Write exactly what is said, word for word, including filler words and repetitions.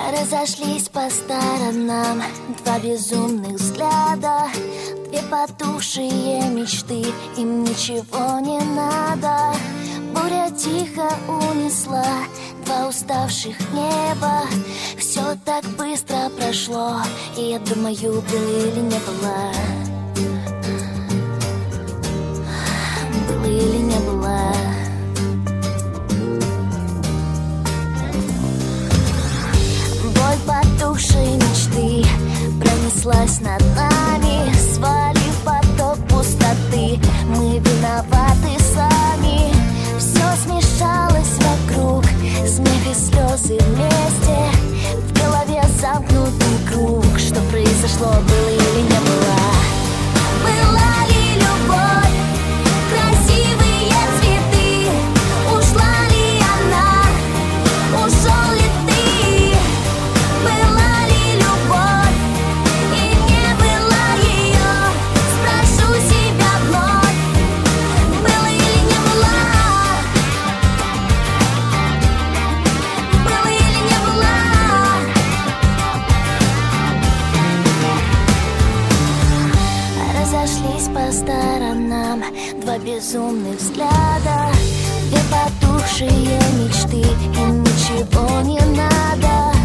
Разошлись по сторонам два безумных взгляда, две потухшие мечты, им ничего не надо. Буря тихо унесла два уставших неба. Все так быстро прошло, и я думаю, было или не было. Было или не было. Боль потухшей мечты пронеслась над нами, свалив поток пустоты. Мы виноваты сами. Все смешалось вокруг, смех и слезы вместе. В голове замкнутый круг. Что произошло, было или не было? Была ли любовь, красивые цветы? Ушла ли она, ушел ли ты? Была ли любовь, и не было ее? Спрошу себя вновь, было или не было? Было или не было? Разошлись по сторонам два безумных взгляда, две потухшие мечты, им ничего не надо.